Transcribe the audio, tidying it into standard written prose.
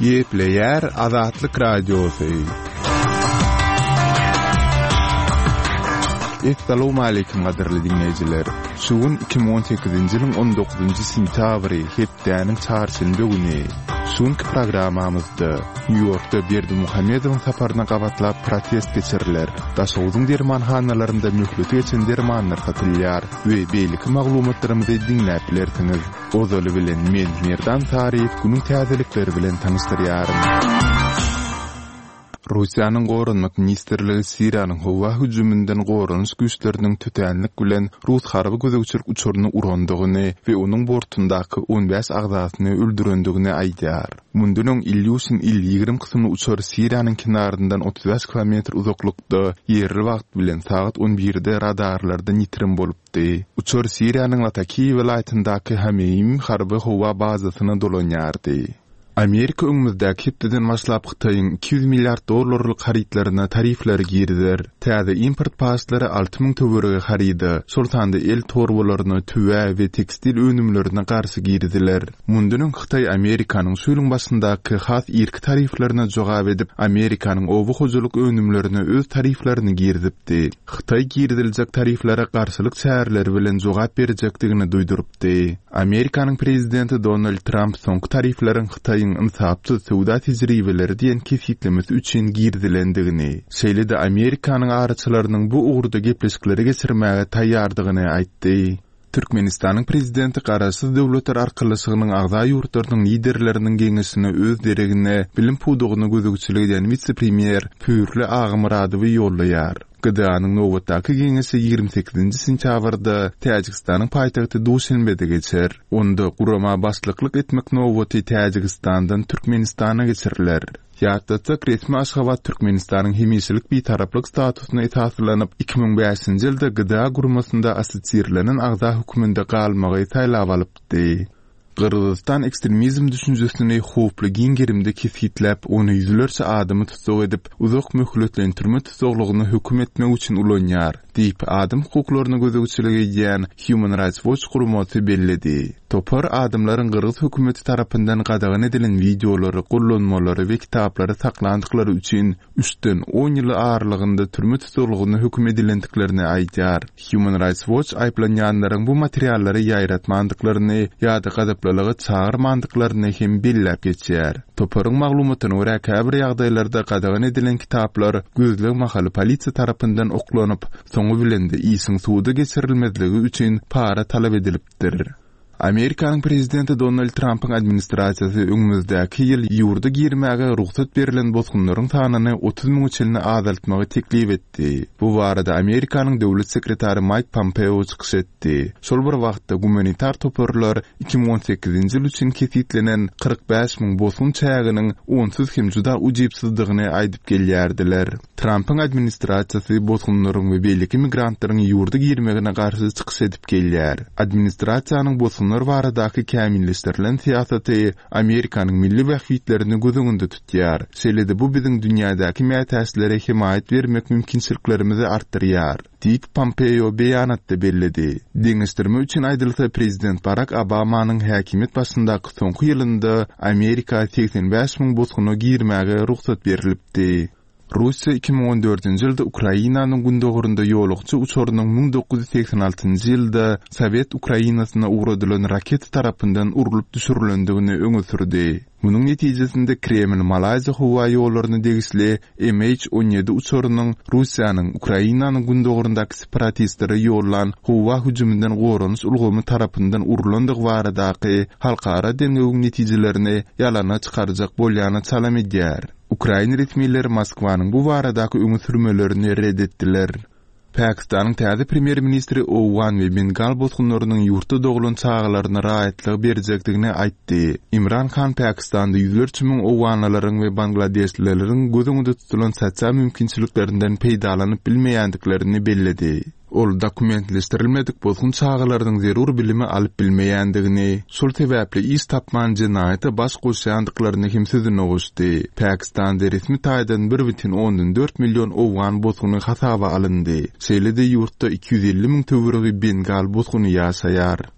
Gepleyer Azatlyk Radiosu. Assalamu alaykum gaderli dinleyijiler. Şugun 2018-nji ýylyň 19-njy sentýabry hepdäniň çarşymby güni. Şuňky programamyzda New Yorkda Berdimuhammedowyň saparyna gabatlap protest geçiriler. Daşowyň dermanhanalarynda möhlet geçen dermanlar satylýar we beýleki maglumatlarymyzy dinläp bilersiňiz. Ozaly bilen men Merdan Tarif günüň täzelikleri bilen tanystyryarym. Russiýanyň gorunmak ministrligi Siriýanyň howa hüjümünden gorunç güýçleriniň tütänlik bilen Rus harby gözegçilik uçuryny urandygyny we onuň bortundaky 15 agzasyny öldürendigini aýdýar. Mundunyň Ilyushin il-20 kysymly uçur Siriýanyň kinaryndan 35 kilometr uzaklykda ýerli wagt bilen saat 11-de radarlarda nitrim bolupdy. Uçur Siriýanyň Latakiýa welaýatyndaky Hameim harby howa bazasyna dolanýardy. Amerika öňümizde hepden başlap Xitayň $200 milyar haritlaryna tarifler girdiler. Täze import paslary 6000 töwerege harida. Şoltanda el torbalaryny, tüwe we tekstil önümlerine garşy girdiler. Mundunyň Xitay Amerikanyň şuýlyň başyndaky has irki tariflerine jogap edip, Amerikanyň owu hojalyk önümlerine öz tariflerini girdipdi. Xitay girdiljek tariflere garşylyk şäherler bilen jogap berjekdigini duýdurupdy. Amerikanyň prezidenti Donald Trump soňky tarifleriň Xitay ınsapsız sowda tejribeleri diýen kesitlemesi üçin girdilendigini, şeýle-de Amerikanyň araçylarynyň bu ugrda gepleşikleri geçirmäge taýýardygyny aýtdy. Türkmenistanyň prezidenti garaşsyz döwletler arkalyşygynyň agza ýurtlarynyň liderleriniň geňeşine öz deregine bilim pudugyny gözegçilik eden vice-premier Pürli Agmyradowy ýollaýar. Gıdanyň nowatdaky geňeşi 28-nji sentýabrda Täjikistanyň paýtagty Duşanbede geçer. Onda gurama başlyklyk etmek nowaty Täjikistandan Türkmenistana geçiriler. Ýatdatsak resmi Aşgabat Türkmenistanyň hemişilik bir taraplyk statusyna esaslanıp 2005-nji ýylda gıda gurmasynda assosiýerlenen agza höküminde galmagy taýlap alypdy. Qırgızistan ekstremizm düşünjesini howply giňerimde kesitläp, ony ýüzlerçe adamy tutsuk edip, uzak möhletlendirme tutsuklygyny höküm etmek üçin ulanýar, diýip adam hukuklaryny gözegçilik edýän Human Rights Watch guramaty bellidi. Topar adamlaryň Qırgız hökümeti tarapyndan gadagan edilen videolary, gollanmalary we kitaplary saklandyklary üçin 3-den 10 ýyl aralygynda türme tutsuklygyny höküm edilendiklerini aýdýar. Human Rights Watch aýplanýanlaryň bu materiallary ýaýratmandyklaryny ýa-da gadaplalygy çağırmandyklaryny hem bellep geçýär. Toparyň maglumatyna görä käbir ýagdaýlarda gadagan edilen kitaplar gözleg mahaly polisiýa tarapyndan oklanyp, soňu bilen de iýsiň suwda geçirilmezligi üçin para talap edilipdir. Amerikanyň prezidenti Donald Trump'yň administrasiýasy öňümüzdäki ýyl ýurda girmäge ruhsat berilen bozgunlaryň sanyny 30.000 çylny azaltmagy teklip etdi. Bu barada Amerikanyň döwlet sekretary Mike Pompeo çykyş etdi. Şol bir wagtda gumanitar toparlar 2018-nji ýyl üçin kesitlenen 45.000 bozgun çägynyň onsuz hem juda ujypsyzdygyny aýdyp gelýärdiler. Trump'yň administrasiýasy bozgunlaryň we beýleki migrantlaryň ýurda girmegine garşy çykyş edip gelýär. Administrasiýanyň bozgunlar baradaky kämilleşdirilen siýasaty Amerikanyň milli wähitlerini gözüňde tutýar. Şeýle-de bu biziň dünýädäki mätäçlere himayet bermek mümkinçiliklerimizi artdyrýar, diýip Pompeo beýanatda bellidi. Deňişdirme üçin aýdylsa, prezident Barack Obamanyň häkimet başyndaky soňky ýylynda Amerika 85.000 bozguny girmäge ruhsat berilipdi. Russiya 2014-nji ýylda Ukrainanyň gündogurunda ýolukçy uçurynyň 1986-njy ýylda Sowet Ukrainasyna ugradylan raket tarapyndan urulyp düşürilendigini öňe sürdi. Munyň netijesinde Kreml Malaziýa howa ýollaryny degisli MH17 uçurynyň Russiýanyň Ukrainanyň gündogurundaky separatistleri ýollan howa hüjümünden gorunç ulgamy tarapyndan urulandygy baradaky halkara deňegiň netijelerini ýalana çykarjak bolýany salam edýär. Ukraina resmiýetleri Moskwanyň bu baradaky öňe sürmelerini reddetdiler. Pakistanyň täze premier ministri Owan we Bengal bozgunlarynyň ýurtda doglan çağalaryna rahatlyk berjekdigini aýtdy. Imran Khan Pakistanda ýüzlerçe miň Owanlaryň we Bangladeshlileriň gözüňde tutulan sosial mümkinçiliklerinden peýdalanyp bilmeýändiklerini bellidi. Ol dokumentleştirilmedik bozgun çağalarynyň zerur bilimi alyp bilmeýändigini, şol sebäpli iş tapman jenaýaty baş goşýandyklaryny hem sözüne goşdy. Pakistanda resmi taýdan 1,4 milyon Owan bozguny hasaba alyndy. Şeýle-de ýurtda 250.000 töweregi Bengal bozguny ýaşaýar.